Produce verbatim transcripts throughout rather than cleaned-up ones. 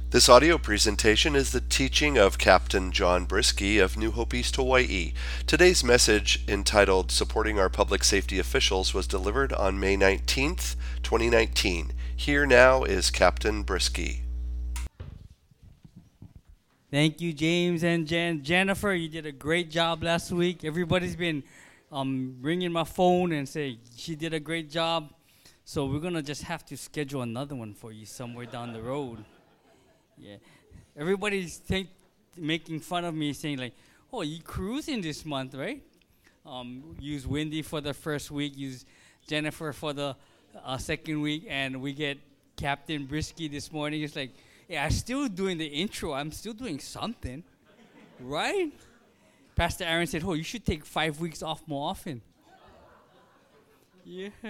This audio presentation is the teaching of Captain John Brisky of New Hope East, Hawaii. Today's message, entitled Supporting Our Public Safety Officials, was delivered on May nineteenth, twenty nineteen. Here now is Captain Brisky. Thank you, James and Jen. Jennifer, you did a great job last week. Everybody's been um, ringing my phone and saying she did a great job. So we're going to just have to schedule another one for you somewhere down the road. Yeah. Everybody's think, making fun of me, saying like, oh, you cruising this month, right? Um, use Wendy for the first week, use Jennifer for the uh, second week, and we get Captain Brisky this morning. It's like, yeah, I'm still doing the intro. I'm still doing something, right? Pastor Aaron said, oh, you should take five weeks off more often. Yeah.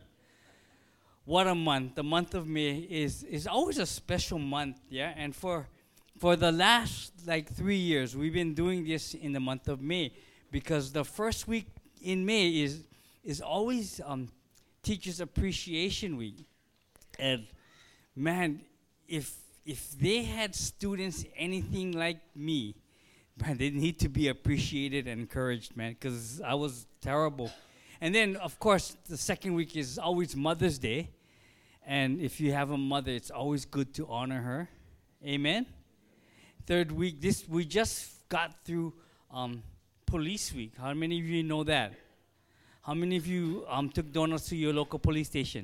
What a month. The month of May is, is always a special month, yeah? And for for the last, like, three years, we've been doing this in the month of May because the first week in May is is always um, Teachers Appreciation Week. And, man, if if they had students anything like me, man, they need to be appreciated and encouraged, man, because I was terrible. And then, of course, the second week is always Mother's Day. And if you have a mother, it's always good to honor her. Amen? Third week, this we just got through um, Police Week. How many of you know that? How many of you um, took donuts to your local police station?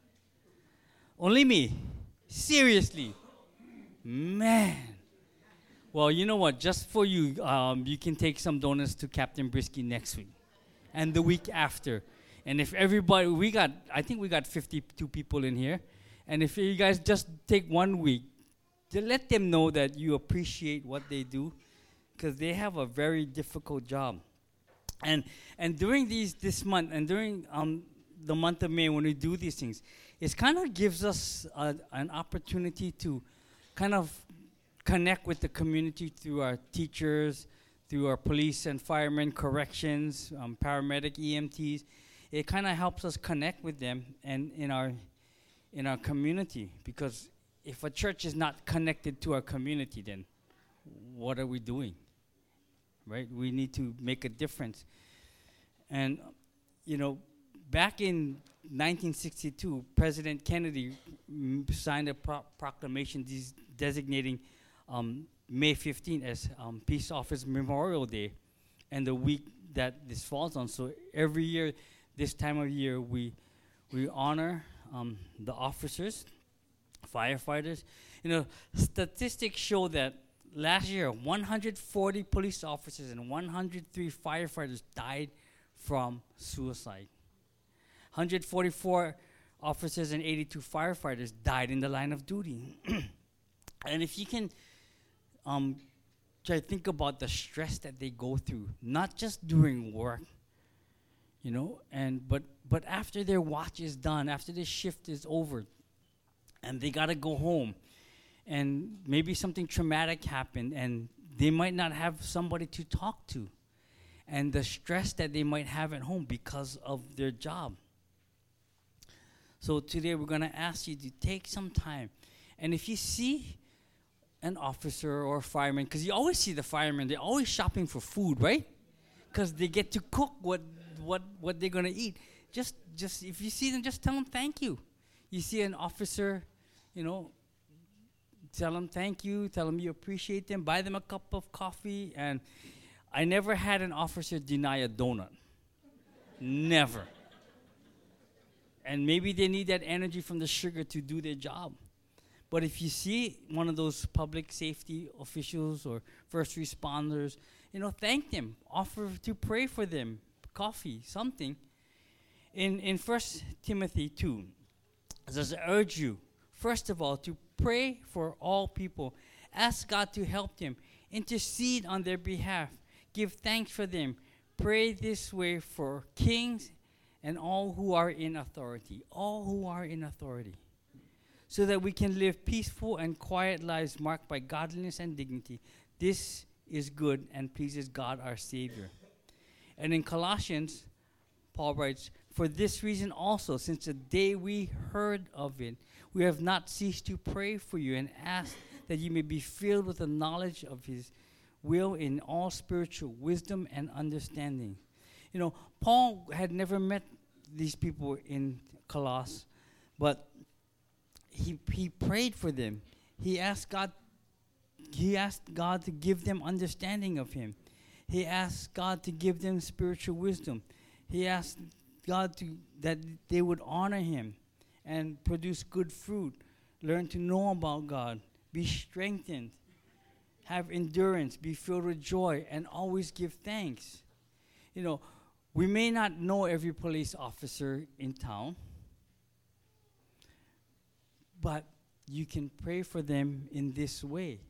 Only me. Seriously. Man. Well, you know what? Just for you, um, you can take some donuts to Captain Brisky next week. And the week after. And if everybody, we got, I think we got fifty-two people in here. And if you guys just take one week, to let them know that you appreciate what they do, because they have a very difficult job. And and during these this month, and during um the month of May, when we do these things, it kind of gives us a, an opportunity to kind of connect with the community through our teachers, through our police and firemen, corrections, um, paramedic, E M Ts. It kind of helps us connect with them and in our in our community, because if a church is not connected to our community, then what are we doing? Right? We need to make a difference. And, you know, back in nineteen sixty-two, President Kennedy m- signed a pro- proclamation des- designating um, May fifteenth as um, Peace Officer Memorial Day, and the week that this falls on. So every year, this time of year, we we honor um, the officers, firefighters. You know, statistics show that last year, one hundred forty police officers and one hundred three firefighters died from suicide. one hundred forty-four officers and eighty-two firefighters died in the line of duty. And if you can um, try to think about the stress that they go through, not just during work, you know, and but but after their watch is done, after their shift is over, and they gotta go home, and maybe something traumatic happened, and they might not have somebody to talk to, and the stress that they might have at home because of their job. So today we're gonna ask you to take some time, and if you see an officer or a fireman, because you always see the firemen, they're always shopping for food, right? Because they get to cook what what what they're gonna eat. Just just if you see them, just tell them thank you. You see an officer, you know, tell them thank you, tell them you appreciate them, buy them a cup of coffee. And I never had an officer deny a donut. Never. And maybe they need that energy from the sugar to do their job. But if you see one of those public safety officials or first responders, you know, thank them. Offer to pray for them, coffee, something. In in First Timothy two, it says, I urge you, first of all, to pray for all people. Ask God to help them. Intercede on their behalf. Give thanks for them. Pray this way for kings and all who are in authority. All who are in authority. So that we can live peaceful and quiet lives marked by godliness and dignity. This is good and pleases God our Savior. And in Colossians, Paul writes, for this reason also, since the day we heard of it, we have not ceased to pray for you and ask that you may be filled with the knowledge of his will in all spiritual wisdom and understanding. You know, Paul had never met these people in Colossus, but he he prayed for them. He asked God he asked God to give them understanding of him. He asked God to give them spiritual wisdom. He asked God to that they would honor him and produce good fruit, learn to know about God, be strengthened, have endurance, be filled with joy, and always give thanks. You know, we may not know every police officer in town, but you can pray for them in this way.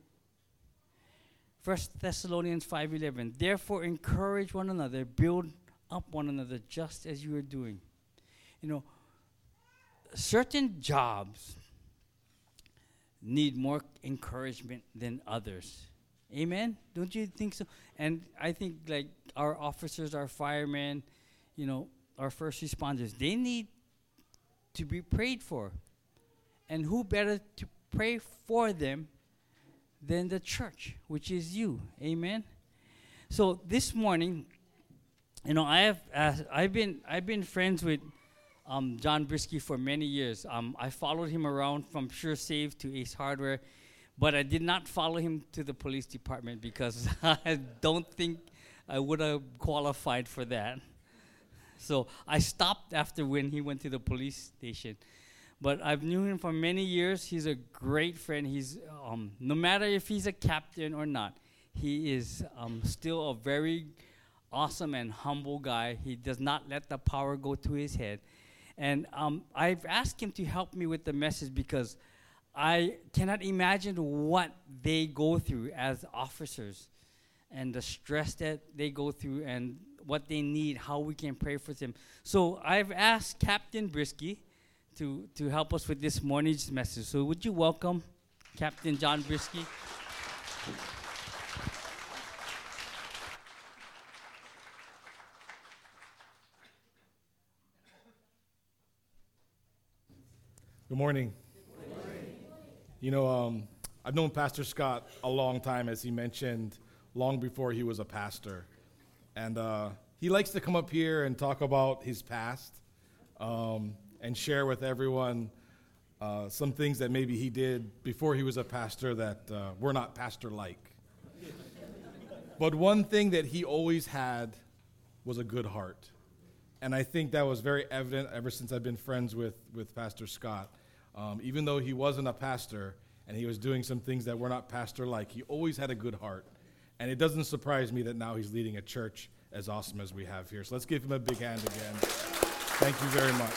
First Thessalonians five eleven, therefore encourage one another, build up one another just as you are doing. You know, certain jobs need more encouragement than others. Amen? Don't you think so? And I think like our officers, our firemen, you know, our first responders, they need to be prayed for. And who better to pray for them than the church, which is you. Amen? So this morning, you know, I have uh, I've been I've been friends with um, John Brisky for many years. Um, I followed him around from Sure Save to Ace Hardware, but I did not follow him to the police department because I don't think I would have qualified for that. So I stopped after when he went to the police station. But I've known him for many years. He's a great friend. He's um, no matter if he's a captain or not, he is um, still a very awesome and humble guy. He does not let the power go to his head. And um, I've asked him to help me with the message because I cannot imagine what they go through as officers and the stress that they go through and what they need, how we can pray for them. So I've asked Captain Brisky to, to help us with this morning's message. So would you welcome Captain John Brisky? Good morning. Good morning. You know, um, I've known Pastor Scott a long time, as he mentioned, long before he was a pastor. And uh, he likes to come up here and talk about his past um, and share with everyone uh, some things that maybe he did before he was a pastor that uh, were not pastor-like. But one thing that he always had was a good heart. And I think that was very evident ever since I've been friends with, with Pastor Scott. Um, even though he wasn't a pastor and he was doing some things that were not pastor-like, he always had a good heart. And it doesn't surprise me that now he's leading a church as awesome as we have here. So let's give him a big hand again. Thank you very much.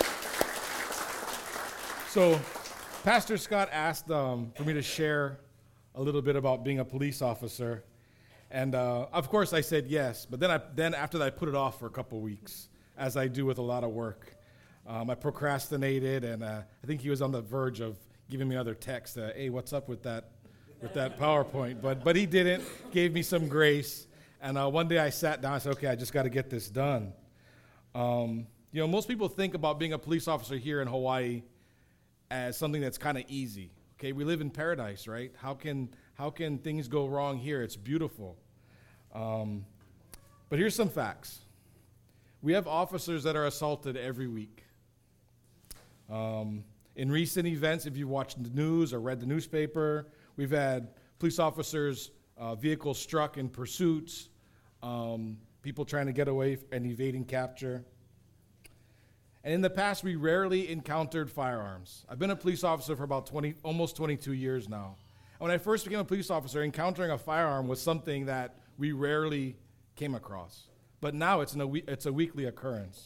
So Pastor Scott asked um, for me to share a little bit about being a police officer. And uh, of course I said yes, but then, I, then after that I put it off for a couple weeks, as I do with a lot of work. Um, I procrastinated, and uh, I think he was on the verge of giving me another text, uh, hey, what's up with that with that PowerPoint? But but he didn't, gave me some grace, and uh, one day I sat down, I said, okay, I just got to get this done. Um, you know, most people think about being a police officer here in Hawaii as something that's kind of easy. Okay, we live in paradise, right? How can, how can things go wrong here? It's beautiful. Um, but here's some facts. We have officers that are assaulted every week. Um, in recent events, if you've watched the news or read the newspaper, we've had police officers' uh, vehicles struck in pursuits, um, people trying to get away and evading capture. And in the past, we rarely encountered firearms. I've been a police officer for about twenty, almost twenty-two years now. And when I first became a police officer, encountering a firearm was something that we rarely came across. But now it's, an, it's a weekly occurrence.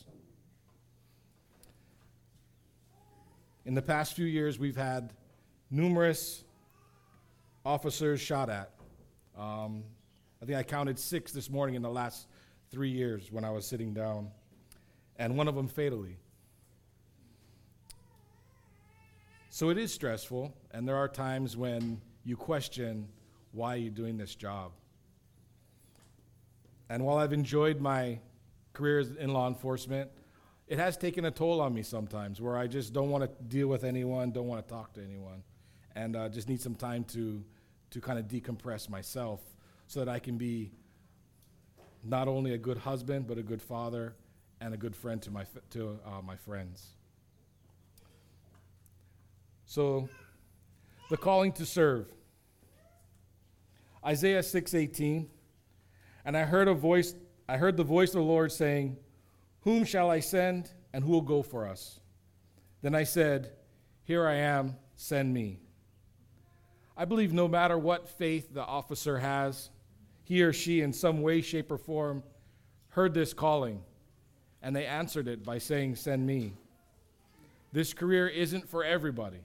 In the past few years, we've had numerous officers shot at. Um, I think I counted six this morning in the last three years when I was sitting down, and one of them fatally. So it is stressful, and there are times when you question, why are you doing this job? And while I've enjoyed my career in law enforcement, it has taken a toll on me sometimes where I just don't want to deal with anyone, don't want to talk to anyone. and uh, just need some time to to kind of decompress myself so that I can be not only a good husband, but a good father and a good friend to my f- to uh, my friends. So, the calling to serve. Isaiah six eighteen, and I heard a voice. I heard the voice of the Lord saying, "Whom shall I send, and who will go for us?" Then I said, "Here I am, send me." I believe no matter what faith the officer has, he or she in some way, shape, or form heard this calling, and they answered it by saying, "Send me." This career isn't for everybody.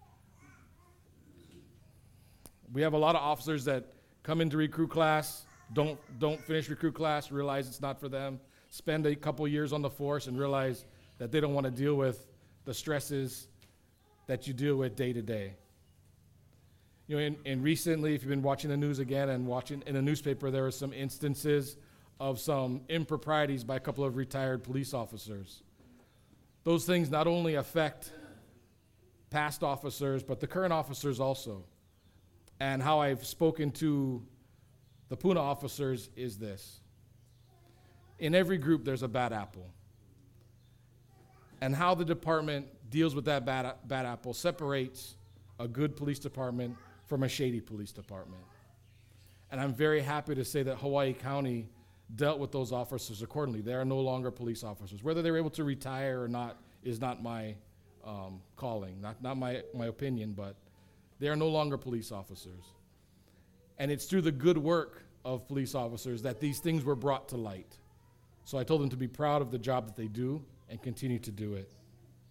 We have a lot of officers that come into recruit class, don't don't finish recruit class, realize it's not for them, spend a couple years on the force and realize that they don't want to deal with the stresses that you deal with day to day. You know, and, and recently, if you've been watching the news again and watching in the newspaper, there are some instances of some improprieties by a couple of retired police officers. Those things not only affect past officers, but the current officers also. And how I've spoken to the Puna officers is this. In every group, there's a bad apple. And how the department deals with that bad, bad apple separates a good police department from a shady police department. And I'm very happy to say that Hawaii County dealt with those officers accordingly. They are no longer police officers. Whether they were able to retire or not is not my um, calling, not, not my, my opinion, but they are no longer police officers. And it's through the good work of police officers that these things were brought to light. So I told them to be proud of the job that they do and continue to do it.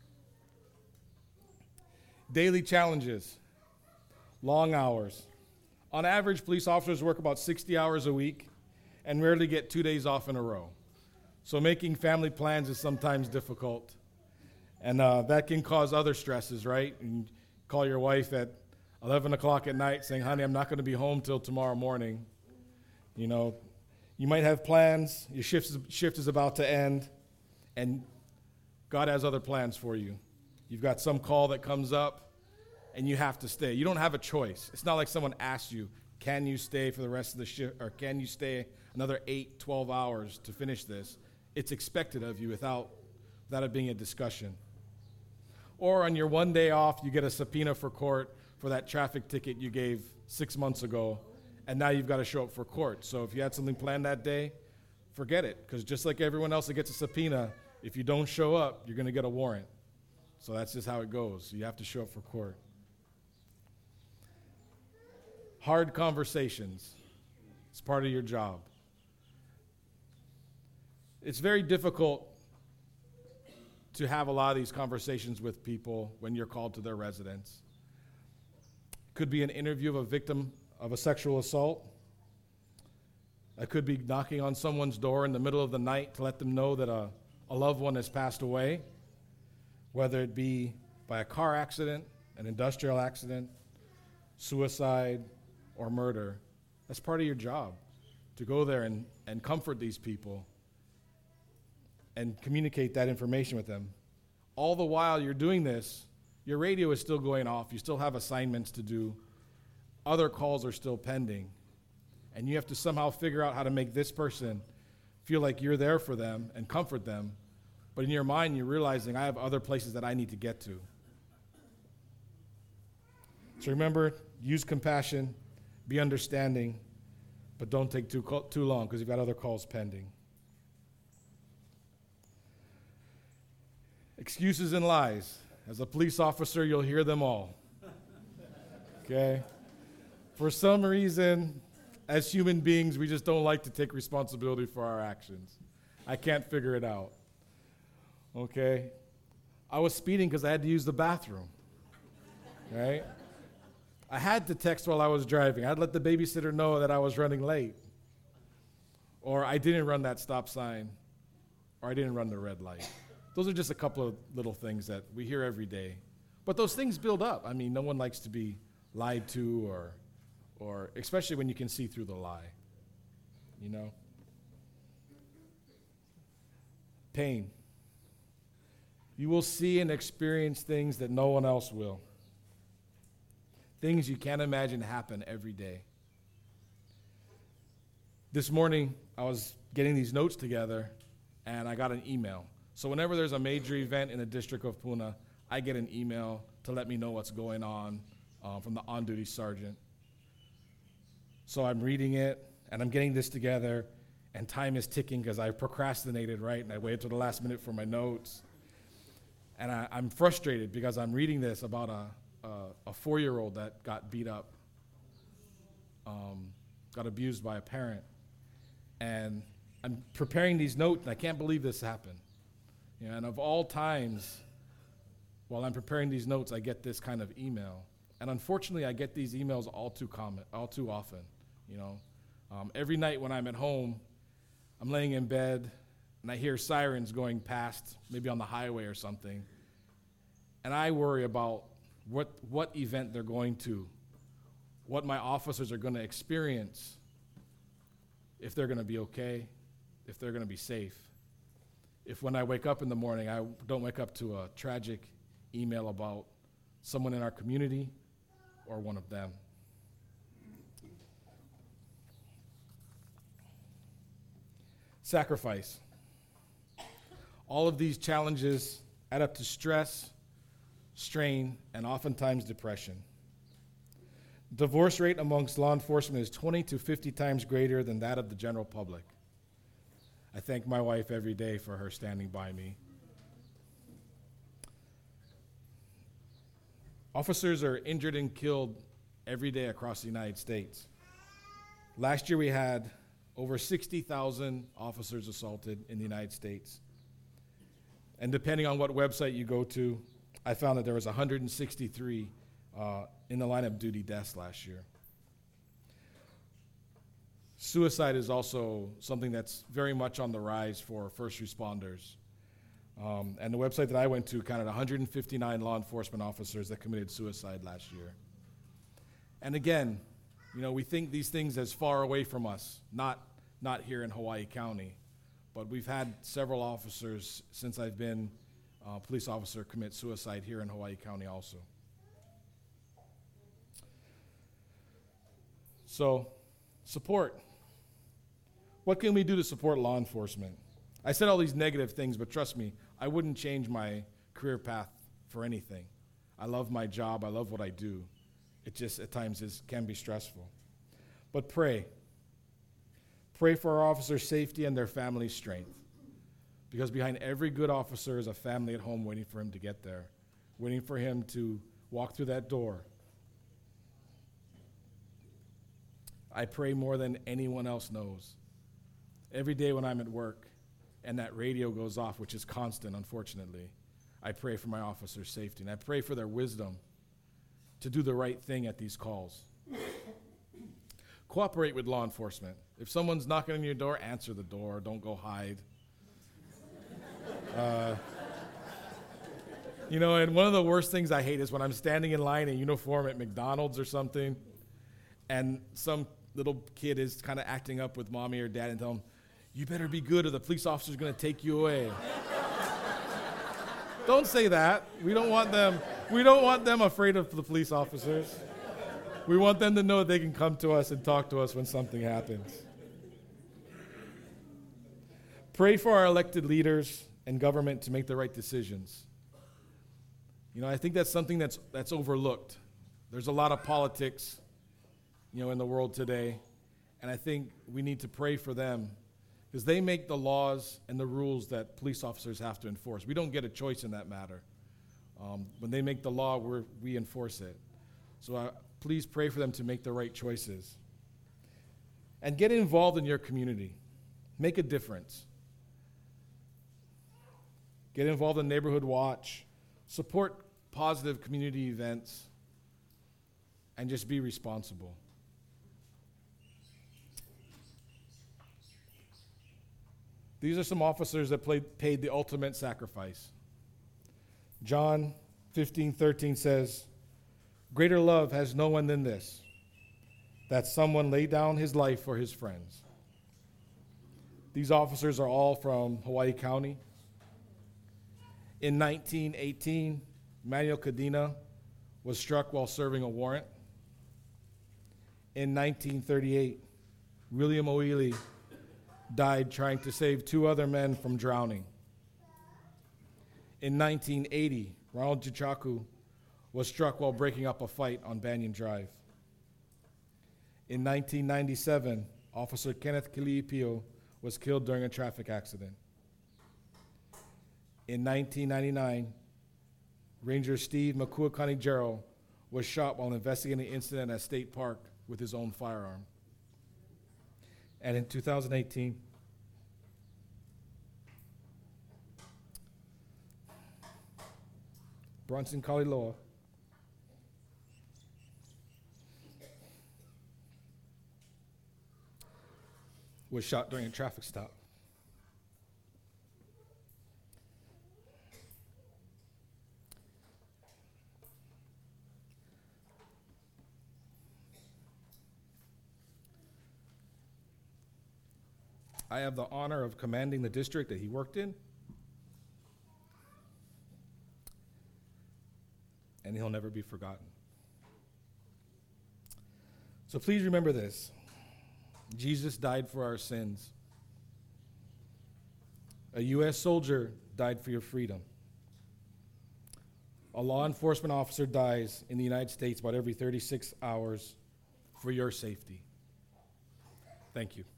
Daily challenges, long hours. On average, police officers work about sixty hours a week and rarely get two days off in a row. So making family plans is sometimes difficult. And uh, that can cause other stresses, right? And call your wife at eleven o'clock at night saying, "Honey, I'm not going to be home till tomorrow morning." You know, you might have plans, your shift is, shift is about to end, and God has other plans for you. You've got some call that comes up, and you have to stay. You don't have a choice. It's not like someone asks you, can you stay for the rest of the shift, or can you stay another eight, twelve hours to finish this? It's expected of you without, without it being a discussion. Or on your one day off, you get a subpoena for court for that traffic ticket you gave six months ago, and now you've got to show up for court. So if you had something planned that day, forget it, because just like everyone else that gets a subpoena, if you don't show up, you're going to get a warrant. So that's just how it goes. You have to show up for court. Hard conversations. It's part of your job. It's very difficult to have a lot of these conversations with people when you're called to their residence. Could be an interview of a victim of a sexual assault. It could be knocking on someone's door in the middle of the night to let them know that a, a loved one has passed away, whether it be by a car accident, an industrial accident, suicide, or murder. That's part of your job, to go there and, and comfort these people and communicate that information with them. All the while you're doing this, your radio is still going off. You still have assignments to do. Other calls are still pending. And you have to somehow figure out how to make this person feel like you're there for them and comfort them. But in your mind, you're realizing I have other places that I need to get to. So remember, use compassion, be understanding, but don't take too, too long because you've got other calls pending. Excuses and lies. As a police officer, you'll hear them all. Okay? For some reason, as human beings, we just don't like to take responsibility for our actions. I can't figure it out. Okay? I was speeding because I had to use the bathroom. Right? I had to text while I was driving. I'd let the babysitter know that I was running late. Or I didn't run that stop sign. Or I didn't run the red light. Those are just a couple of little things that we hear every day. But those things build up. I mean, no one likes to be lied to, or, or especially when you can see through the lie. You know? Pain. You will see and experience things that no one else will. Things you can't imagine happen every day. This morning, I was getting these notes together, and I got an email. So whenever there's a major event in the District of Puna, I get an email to let me know what's going on uh, from the on-duty sergeant. So I'm reading it, and I'm getting this together, and time is ticking because I procrastinated, right? And I waited till the last minute for my notes. And I, I'm frustrated because I'm reading this about a, a, a four-year-old that got beat up, um, got abused by a parent. And I'm preparing these notes, and I can't believe this happened. You know, and of all times, while I'm preparing these notes, I get this kind of email. And unfortunately, I get these emails all too common, all too often. You know, um, every night when I'm at home, I'm laying in bed, and I hear sirens going past, maybe on the highway or something. And I worry about what what event they're going to, what my officers are going to experience, if they're going to be okay, if they're going to be safe. If when I wake up in the morning, I don't wake up to a tragic email about someone in our community or one of them. Sacrifice. All of these challenges add up to stress, strain, and oftentimes depression. Divorce rate amongst law enforcement is twenty to fifty times greater than that of the general public. I thank my wife every day for her standing by me. Officers are injured and killed every day across the United States. Last year we had over sixty thousand officers assaulted in the United States. And depending on what website you go to, I found that there was one hundred sixty-three uh, in the line of duty deaths last year. Suicide is also something that's very much on the rise for first responders. Um, and the website that I went to counted one hundred fifty-nine law enforcement officers that committed suicide last year. And again, you know, we think these things as far away from us, not, not here in Hawaii County, but we've had several officers since I've been a police officer commit suicide here in Hawaii County also. So, support. What can we do to support law enforcement? I said all these negative things, but trust me, I wouldn't change my career path for anything. I love my job, I love what I do. It just at times is, can be stressful. But pray. Pray for our officers' safety and their family's strength. Because behind every good officer is a family at home waiting for him to get there, waiting for him to walk through that door. I pray more than anyone else knows. Every day when I'm at work and that radio goes off, which is constant, unfortunately, I pray for my officers' safety, and I pray for their wisdom to do the right thing at these calls. Cooperate with law enforcement. If someone's knocking on your door, answer the door. Don't go hide. Uh, you know, and one of the worst things I hate is when I'm standing in line in uniform at McDonald's or something, and some little kid is kind of acting up with mommy or dad and tell them, "You better be good or the police officer's going to take you away." Don't say that. We don't want them, we don't want them afraid of the police officers. We want them to know they can come to us and talk to us when something happens. Pray for our elected leaders and government to make the right decisions. You know, I think that's something that's that's overlooked. There's a lot of politics, you know, in the world today, and I think we need to pray for them because they make the laws and the rules that police officers have to enforce. We don't get a choice in that matter. Um, when they make the law, we're, we enforce it. So uh, please pray for them to make the right choices. And get involved in your community. Make a difference. Get involved in Neighborhood Watch. Support positive community events. And just be responsible. These are some officers that played, paid the ultimate sacrifice. John fifteen thirteen says, "Greater love has no one than this, that someone lay down his life for his friends." These officers are all from Hawaii County. In nineteen eighteen, Manuel Cadena was struck while serving a warrant In nineteen thirty-eight, William O'Ealy died trying to save two other men from drowning. In nineteen eighty, Ronald Gichaku was struck while breaking up a fight on Banyan Drive. In nineteen ninety-seven, Officer Kenneth Kiliipio was killed during a traffic accident. In nineteen ninety-nine, Ranger Steve Makuakani Gerald was shot while investigating the incident at State Park with his own firearm. And in two thousand eighteen, Bronson Kaliloa was shot during a traffic stop. I have the honor of commanding the district that he worked in, and he'll never be forgotten. So please remember this. Jesus died for our sins. A U S soldier died for your freedom. A law enforcement officer dies in the United States about every thirty-six hours for your safety. Thank you.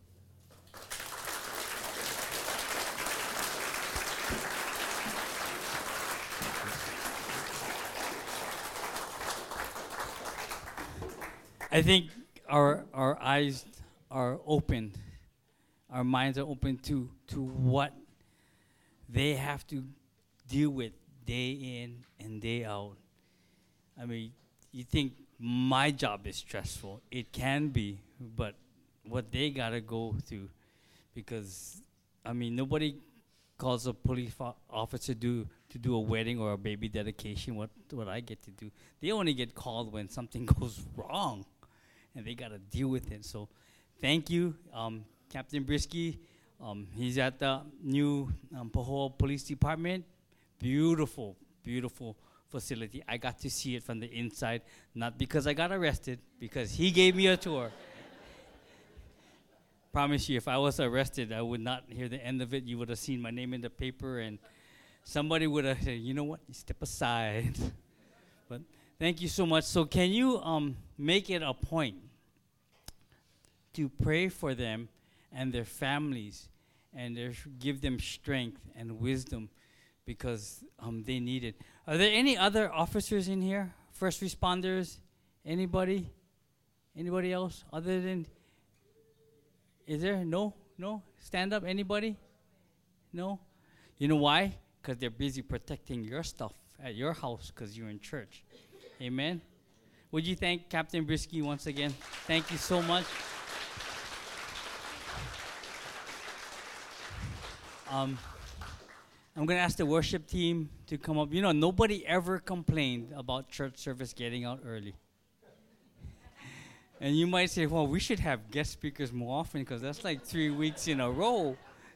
I think our our eyes are opened, our minds are open to to what they have to deal with day in and day out. I mean, you think my job is stressful. It can be, but what they gotta go through, because I mean, nobody calls a police fo- officer do to do a wedding or a baby dedication. What what I get to do, they only get called when something goes wrong, and they gotta deal with it. So, thank you, um, Captain Brisky. Um, he's at the new um, Pahoa Police Department. Beautiful, beautiful facility. I got to see it from the inside, not because I got arrested, because he gave me a tour. Promise you, if I was arrested, I would not hear the end of it. You would have seen my name in the paper, and somebody would have said, you know what, step aside. But thank you so much. So can you um, make it a point to pray for them and their families, and their give them strength and wisdom, because um, they need it. Are there any other officers in here? First responders? Anybody? Anybody else other than? Is there? No? No? Stand up, anybody? No? You know why? Because they're busy protecting your stuff at your house because you're in church. Amen? Would you thank Captain Brisky once again? Thank you so much. Um, I'm going to ask the worship team to come up. You know, nobody ever complained about church service getting out early. And you might say, well, we should have guest speakers more often because that's like three weeks in a row.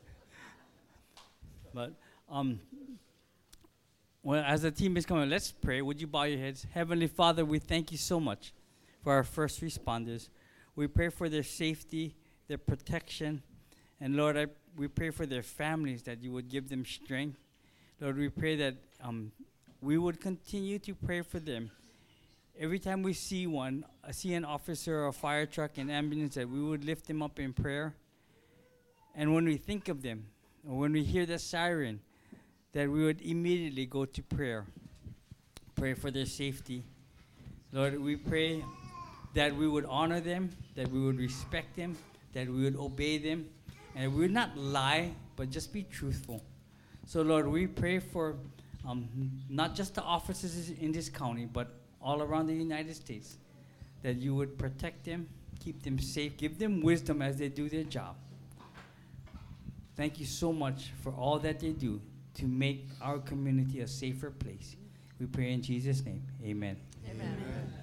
But um, well, as the team is coming, let's pray. Would you bow your heads? Heavenly Father, we thank you so much for our first responders. We pray for their safety, their protection. And Lord, I we pray for their families, that you would give them strength. Lord, we pray that um, we would continue to pray for them. Every time we see one, uh, see an officer or a fire truck, an ambulance, that we would lift them up in prayer. And when we think of them, or when we hear the siren, that we would immediately go to prayer. Pray for their safety. Lord, we pray that we would honor them, that we would respect them, that we would obey them, and we would not lie, but just be truthful. So, Lord, we pray for um, not just the officers in this county, but all around the United States, that you would protect them, keep them safe, give them wisdom as they do their job. Thank you so much for all that they do to make our community a safer place. We pray in Jesus' name. Amen. Amen.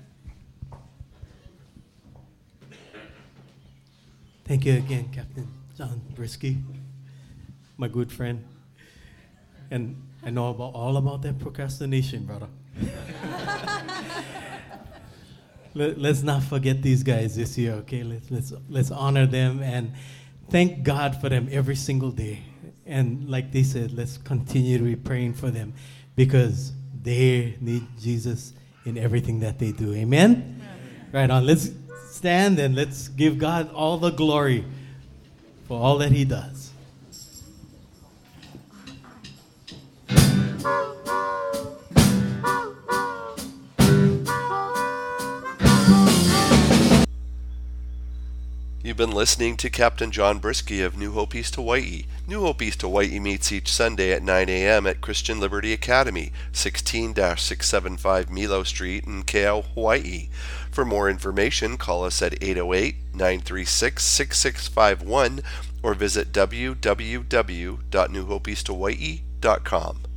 Thank you again, Captain John Brisky, my good friend. And I know about all about that procrastination, brother. let, let's not forget these guys this year, okay? Let's, let's, let's honor them and thank God for them every single day. And like they said, let's continue to be praying for them because they need Jesus in everything that they do. Amen? Right on. Let's stand and let's give God all the glory for all that he does. You've been listening to Captain John Brisky of New Hope East Hawaii. New Hope East Hawaii meets each Sunday at nine a.m. at Christian Liberty Academy, sixteen six seventy-five Milo Street in Keau, Hawaii. For more information, call us at eight oh eight, nine three six, six six five one or visit w w w dot new hope east hawaii dot com.